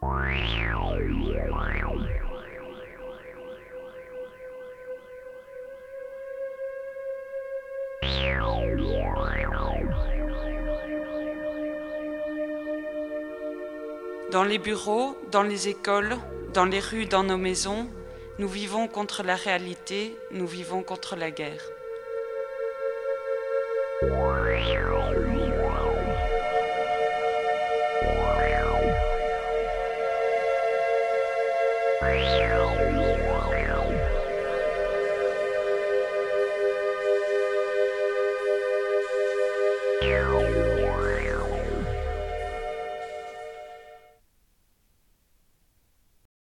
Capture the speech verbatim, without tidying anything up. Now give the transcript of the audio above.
Dans les bureaux, dans les écoles, dans les rues, dans nos maisons, nous vivons contre la réalité, nous vivons contre la guerre. Yeah.